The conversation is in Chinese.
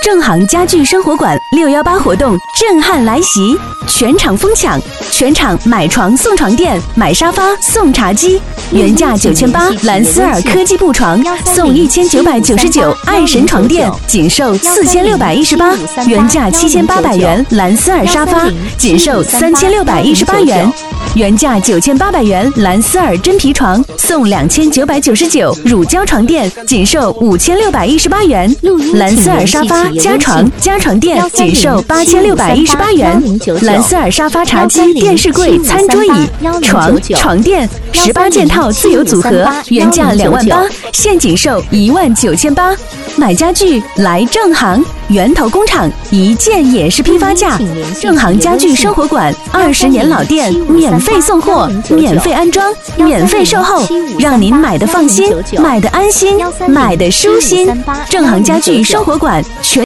正行家具生活馆618活动震撼来袭，全场疯抢，全场买床送床垫，买沙发送茶几，原价9800蓝丝尔科技布床送1999爱神床垫，仅售4618，原价7800元蓝丝尔沙发仅售3618元。原价9800元蓝丝尔真皮床送2999，乳胶床垫仅售5618元，蓝丝尔沙发加床加床垫仅售8618元，蓝丝尔沙发茶几电视柜餐桌椅床垫18件套自由组合，原价28000，现仅售19800。买家具来正行，源头工厂一件也是批发价。正行家具生活馆20年老店，免费送货，免费安装，免费售后，让您买的放心，买的安心，买的舒心。正行家具生活馆全